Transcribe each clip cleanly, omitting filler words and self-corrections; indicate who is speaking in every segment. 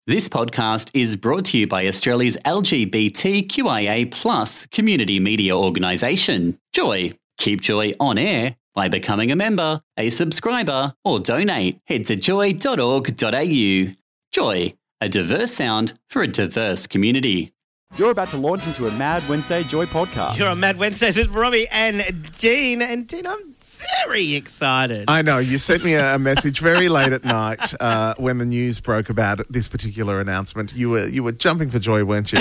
Speaker 1: This podcast is brought to you by Australia's LGBTQIA+ community media organisation, Joy. Keep Joy on air by becoming a member, a subscriber, or donate. Head to joy.org.au. Joy, a diverse sound for a diverse community.
Speaker 2: You're about to launch into a Mad Wednesday Joy podcast.
Speaker 3: You're on Mad Wednesdays with Robbie and Dean. And Dean, I'm very excited.
Speaker 4: I know. You sent me a message very late at night when the news broke about this particular announcement. You were jumping for joy, weren't you?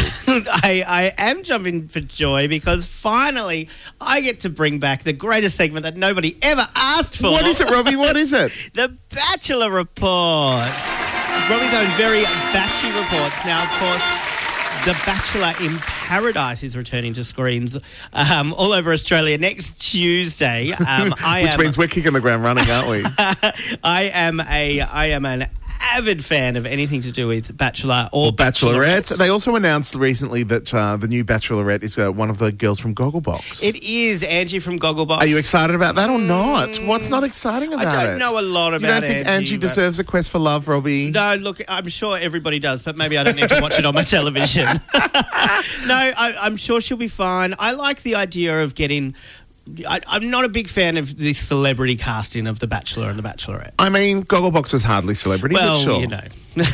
Speaker 3: I am jumping for joy because finally I get to bring back the greatest segment that nobody ever asked for.
Speaker 4: What is it, Robbie? What is it?
Speaker 3: The Bachelor Report. Robbie's own very Batchy reports. Now, of course, The Bachelor in Paradise is returning to screens all over Australia next Tuesday.
Speaker 4: Which means we're kicking the ground running, aren't we?
Speaker 3: I am an avid fan of anything to do with Bachelor or
Speaker 4: Bachelorette. They also announced recently that the new Bachelorette is one of the girls from Gogglebox.
Speaker 3: It is Angie from Gogglebox.
Speaker 4: Are you excited about that or not? What's not exciting about it?
Speaker 3: I don't know a lot about
Speaker 4: Angie. You don't think Angie deserves a quest for love, Robbie?
Speaker 3: No, look, I'm sure everybody does, but maybe I don't need to watch it on my television. No, I'm sure she'll be fine. I like the idea of getting... I'm not a big fan of the celebrity casting of The Bachelor and The Bachelorette.
Speaker 4: I mean, Gogglebox is hardly celebrity,
Speaker 3: well,
Speaker 4: but sure.
Speaker 3: You know.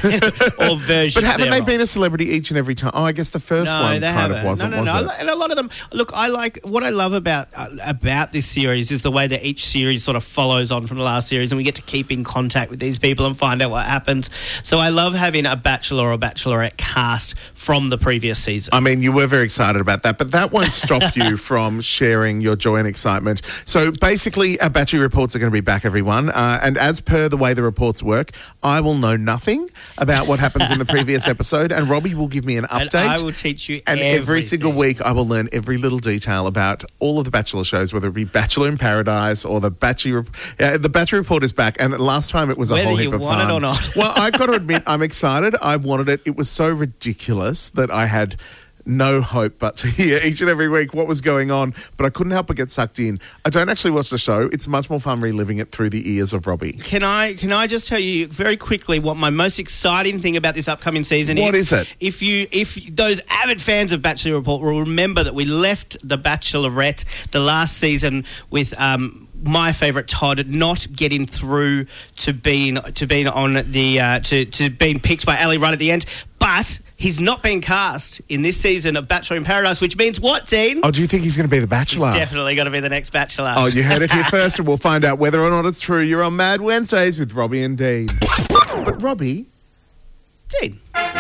Speaker 3: Or versions.
Speaker 4: But haven't they
Speaker 3: thereof.
Speaker 4: been a celebrity each and every time? Oh, I guess the first one kind of wasn't, was it?
Speaker 3: And a lot of them... Look, what I love about this series is the way that each series sort of follows on from the last series and we get to keep in contact with these people and find out what happens. So I love having a Bachelor or Bachelorette cast from the previous season.
Speaker 4: I mean, you were very excited about that, but that won't stop you from sharing your joy and excitement. So basically, our Batchy reports are going to be back, everyone. And as per the way the reports work, I will know nothing about what happens in the previous episode, and Robbie will give me an update.
Speaker 3: And I will teach you
Speaker 4: and
Speaker 3: everything.
Speaker 4: Every single week I will learn every little detail about all of the Bachelor shows, whether it be Bachelor in Paradise or the Batchy the Batchy Report is back, and last time it was a whole heap of fun.
Speaker 3: Whether you want it or not.
Speaker 4: Well, I've got to admit, I'm excited. I wanted it. It was so ridiculous that I had no hope but to hear each and every week what was going on, but I couldn't help but get sucked in. I don't actually watch the show. It's much more fun reliving it through the ears of Robbie.
Speaker 3: Can I just tell you very quickly what my most exciting thing about this upcoming season is?
Speaker 4: What is it?
Speaker 3: If those avid fans of Bachelor Report will remember that we left The Bachelorette the last season with my favourite Todd not getting through to being on the to being picked by Ali right at the end, but he's not been cast in this season of Bachelor in Paradise, which means what, Dean?
Speaker 4: Oh, do you think he's going to be the Bachelor?
Speaker 3: He's definitely going to be the next Bachelor.
Speaker 4: Oh, you heard it here first, and we'll find out whether or not it's true. You're on Mad Wednesdays with Robbie and Dean. But Robbie...
Speaker 3: Dean.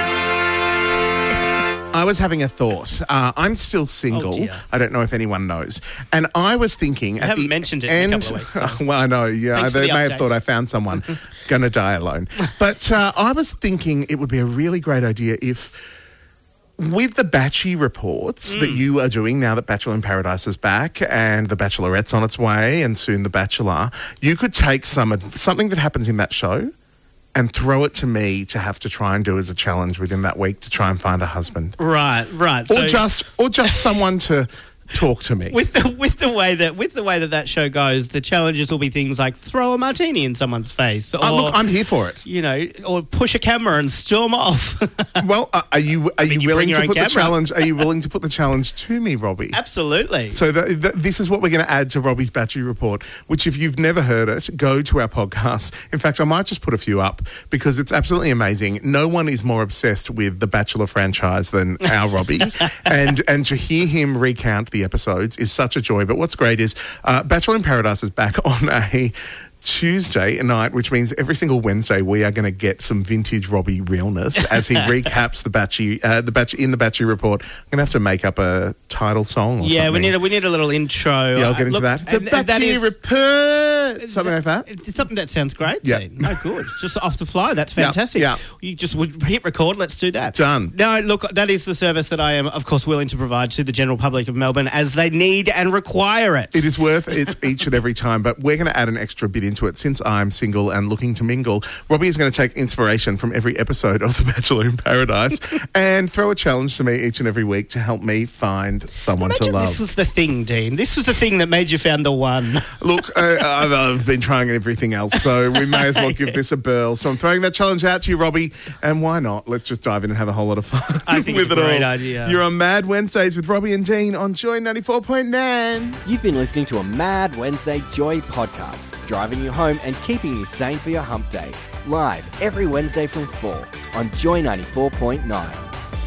Speaker 4: I was having a thought. I'm still single.
Speaker 3: Oh, dear.
Speaker 4: I don't know if anyone knows. And I was thinking...
Speaker 3: You haven't mentioned it in a couple of weeks. So.
Speaker 4: Well, I know. Yeah,
Speaker 3: Thanks
Speaker 4: they
Speaker 3: for the
Speaker 4: may
Speaker 3: update.
Speaker 4: have thought I found someone. Gonna die alone. But I was thinking it would be a really great idea if... With the Batchy reports that you are doing now that Bachelor in Paradise is back and The Bachelorette's on its way and soon The Bachelor, you could take something that happens in that show and throw it to me to have to try and do as a challenge within that week to try and find a husband.
Speaker 3: Right.
Speaker 4: Or just someone to talk to me.
Speaker 3: With the way that show goes, the challenges will be things like throw a martini in someone's face, or
Speaker 4: Look, I'm here for it.
Speaker 3: You know, or push a camera and storm off.
Speaker 4: Well, are you willing to put the
Speaker 3: camera.
Speaker 4: challenge? Are you willing to put the challenge to me, Robbie?
Speaker 3: Absolutely.
Speaker 4: So this is what we're going to add to Robbie's Batchy Report, which if you've never heard it, go to our podcast. In fact, I might just put a few up because it's absolutely amazing. No one is more obsessed with the Bachelor franchise than our Robbie. and to hear him recount the episodes is such a joy. But what's great is Bachelor in Paradise is back on a Tuesday night, which means every single Wednesday we are going to get some vintage Robbie realness as he recaps the Batchy in the Batchy Report. I'm going to have to make up a title song or something.
Speaker 3: we need a little intro.
Speaker 4: Yeah, I'll get into that. The Batchy Report, something like that.
Speaker 3: It's something that sounds great.
Speaker 4: Yeah.
Speaker 3: Dean. No, good. Just off the fly. That's fantastic.
Speaker 4: Yeah.
Speaker 3: You just would hit record. Let's do that.
Speaker 4: Done.
Speaker 3: No, look, that is the service that I am, of course, willing to provide to the general public of Melbourne as they need and require it.
Speaker 4: It is worth it each and every time, but we're going to add an extra bit into it. Since I'm single and looking to mingle, Robbie is going to take inspiration from every episode of The Bachelor in Paradise and throw a challenge to me each and every week to help me find someone to love.
Speaker 3: This was the thing, Dean. This was the thing that made you found the one.
Speaker 4: Look, I'm I've been trying everything else, so we may as well give this a whirl. So I'm throwing that challenge out to you, Robbie, and why not? Let's just dive in and have a whole lot of fun.
Speaker 3: I think
Speaker 4: with
Speaker 3: it's a
Speaker 4: it
Speaker 3: great
Speaker 4: all.
Speaker 3: idea.
Speaker 4: You're on Mad Wednesdays with Robbie and Dean on Joy 94.9.
Speaker 2: You've been listening to a Mad Wednesday Joy podcast, driving you home and keeping you sane for your hump day. Live every Wednesday from 4 on Joy 94.9.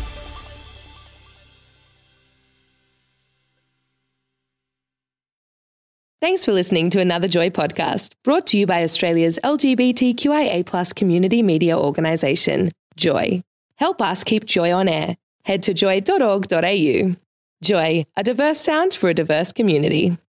Speaker 5: Thanks for listening to another Joy podcast, brought to you by Australia's LGBTQIA+ community media organisation, Joy. Help us keep Joy on air. Head to joy.org.au. Joy, a diverse sound for a diverse community.